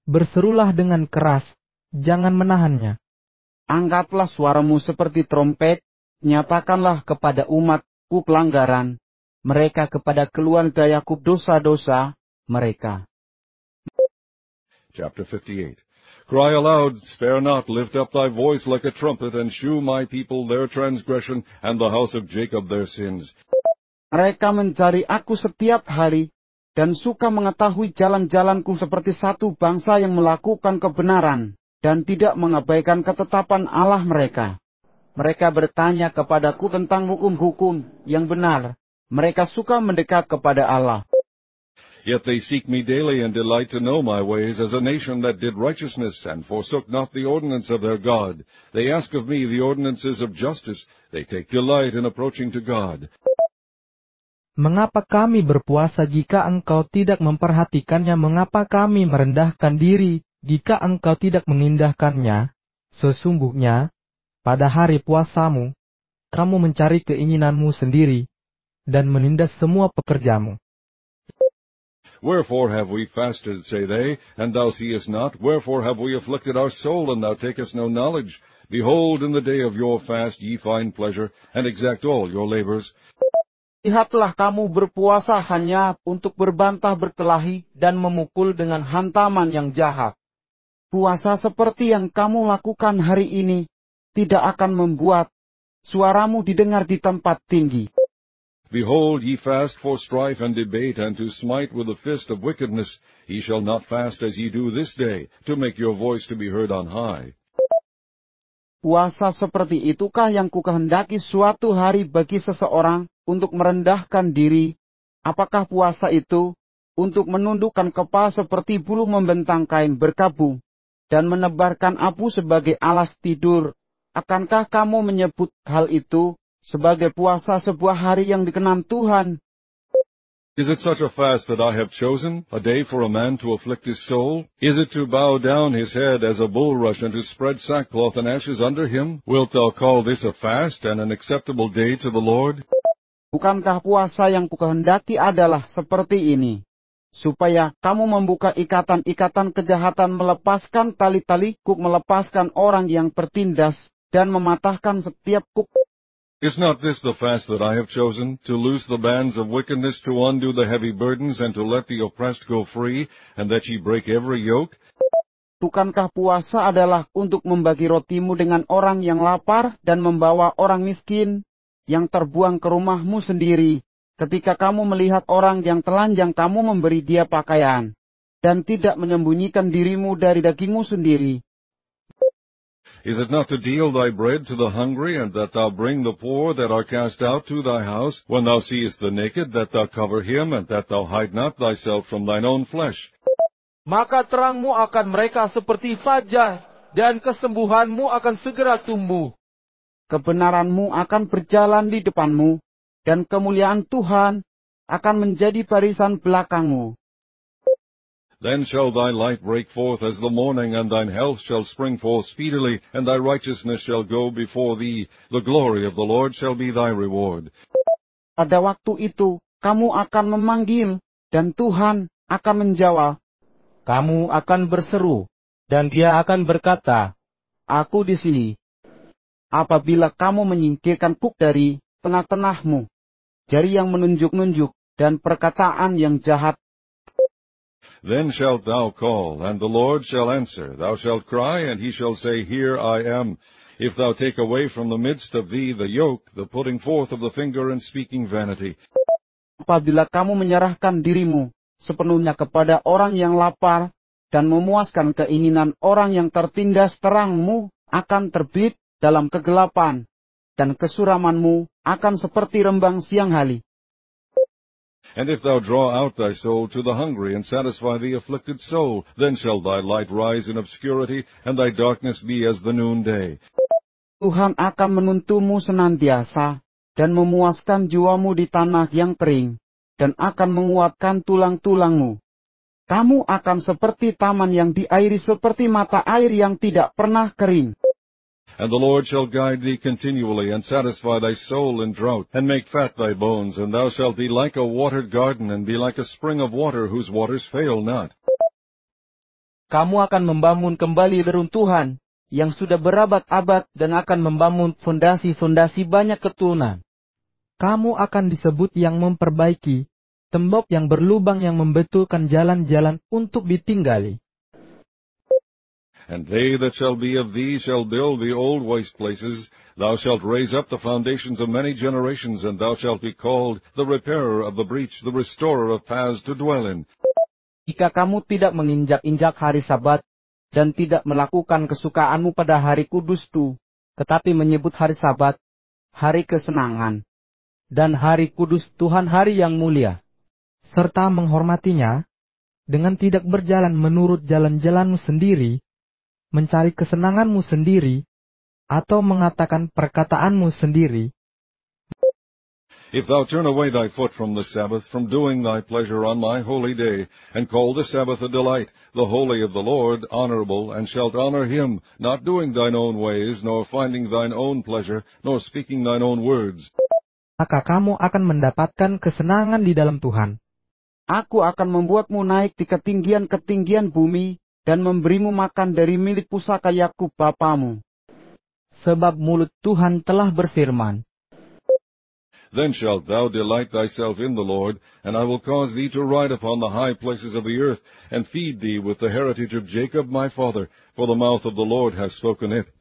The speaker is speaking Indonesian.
berserulah dengan keras, jangan menahannya. Angkatlah suaramu seperti trompet, nyatakanlah kepada umatku pelanggaran, mereka kepada keluarga Yakub dosa-dosa mereka. Chapter 58. Cry aloud, spare not, lift up thy voice like a trumpet, and shew my people their transgression, and the house of Jacob their sins. Mereka mencari aku setiap hari, dan suka mengetahui jalan-jalanku seperti satu bangsa yang melakukan kebenaran, dan tidak mengabaikan ketetapan Allah mereka. Mereka bertanya kepadaku tentang hukum-hukum yang benar. Mereka suka mendekat kepada Allah. Yet they seek me daily and delight to know my ways, as a nation that did righteousness and forsook not the ordinance of their God. They ask of me the ordinances of justice. They take delight in approaching to God. Mengapa kami berpuasa jika engkau tidak memperhatikannya? Mengapa kami merendahkan diri jika engkau tidak mengindahkannya? Sesungguhnya, pada hari puasamu, kamu mencari keinginanmu sendiri dan menindas semua pekerjamu. Wherefore have we fasted, say they, and thou seest not? Wherefore have we afflicted our soul, and thou takest no knowledge? Behold, in the day of your fast ye find pleasure, and exact all your labors. Lihatlah kamu berpuasa hanya untuk berbantah berkelahi dan memukul dengan hantaman yang jahat. Puasa seperti yang kamu lakukan hari ini tidak akan membuat suaramu didengar di tempat tinggi. Behold, ye fast for strife and debate, and to smite with the fist of wickedness. Ye shall not fast as ye do this day, to make your voice to be heard on high. Puasa seperti itukah yang kukehendaki suatu hari bagi seseorang untuk merendahkan diri? Apakah puasa itu untuk menundukkan kepala seperti bulu membentang kain berkabung dan menebarkan abu sebagai alas tidur? Akankah kamu menyebut hal itu sebagai puasa sebuah hari yang dikenan Tuhan? Is it such a fast that I have chosen, a day for a man to afflict his soul? Is it to bow down his head as a bulrush, and to spread sackcloth and ashes under him? Wilt thou call this a fast and an acceptable day to the Lord? Bukankah puasa yang kukehendaki adalah seperti ini, supaya kamu membuka ikatan-ikatan kejahatan, melepaskan tali-tali kuk, melepaskan orang yang bertindas, dan mematahkan setiap kuk? Is not this the fast that I have chosen, to loose the bands of wickedness, to undo the heavy burdens, and to let the oppressed go free, and that ye break every yoke? Bukankah puasa adalah untuk membagi rotimu dengan orang yang lapar, dan membawa orang miskin yang terbuang ke rumahmu sendiri, ketika kamu melihat orang yang telanjang kamu memberi dia pakaian, dan tidak menyembunyikan dirimu dari dagingmu sendiri? Is it not to deal thy bread to the hungry, and that thou bring the poor that are cast out to thy house, when thou seest the naked, that thou cover him, and that thou hide not thyself from thine own flesh? Maka terangmu akan mereka seperti fajar, dan kesembuhanmu akan segera tumbuh. Kebenaranmu akan berjalan di depanmu, dan kemuliaan Tuhan akan menjadi barisan belakangmu. Then shall thy light break forth as the morning, and thine health shall spring forth speedily, and thy righteousness shall go before thee. The glory of the Lord shall be thy reward. Pada waktu itu, kamu akan memanggil, dan Tuhan akan menjawab. Kamu akan berseru, dan Dia akan berkata, Aku di sini. Apabila kamu menyingkirkan kuk dari tengah-tengahmu, jari yang menunjuk-nunjuk, dan perkataan yang jahat, then shalt thou call, and the Lord shall answer. Thou shalt cry, and he shall say, Here I am. If thou take away from the midst of thee the yoke, the putting forth of the finger, and speaking vanity. Apabila kamu menyerahkan dirimu sepenuhnya kepada orang yang lapar, dan memuaskan keinginan orang yang tertindas, terangmu akan terbit dalam kegelapan, dan kesuramanmu akan seperti rembang siang hari. And if thou draw out thy soul to the hungry, and satisfy the afflicted soul, then shall thy light rise in obscurity, and thy darkness be as the noonday. Tuhan akan menuntunmu senantiasa, dan memuaskan jiwamu di tanah yang kering, dan akan menguatkan tulang-tulangmu. Kamu akan seperti taman yang diairi, seperti mata air yang tidak pernah kering. And the Lord shall guide thee continually, and satisfy thy soul in drought, and make fat thy bones, and thou shalt be like a watered garden, and be like a spring of water whose waters fail not. kamu akan membangun kembali reruntuhan yang sudah berabad-abad dan akan membangun fondasi-fondasi banyak keturunan. Kamu akan disebut yang memperbaiki, tembok yang berlubang yang membetulkan jalan-jalan untuk ditinggali. And they that shall be of thee shall build the old waste places. Thou shalt raise up the foundations of many generations, and thou shalt be called the repairer of the breach, the restorer of paths to dwell in. Jika kamu tidak menginjak-injak hari Sabat, dan tidak melakukan kesukaanmu pada hari kudusku, tetapi menyebut hari Sabat, hari kesenangan, dan hari kudus Tuhan, hari yang mulia, serta menghormatinya, dengan tidak berjalan menurut jalan-jalanmu sendiri, mencari kesenanganmu sendiri, atau mengatakan perkataanmu sendiri. If thou turn away thy foot from the Sabbath, from doing thy pleasure on my holy day, and call the Sabbath a delight, the holy of the Lord honorable, and shalt honor him, not doing thine own ways, nor finding thine own pleasure, nor speaking thine own words, maka kamu akan mendapatkan kesenangan di dalam Tuhan. Aku akan membuatmu naik di ketinggian-ketinggian bumi, dan memberimu makan dari milik pusaka Yakub bapamu. Sebab mulut Tuhan telah berfirman, Then shalt thou delight thyself in the Lord, and I will cause thee to ride upon the high places of the earth, and feed thee with the heritage of Jacob my father, for the mouth of the Lord hath spoken it.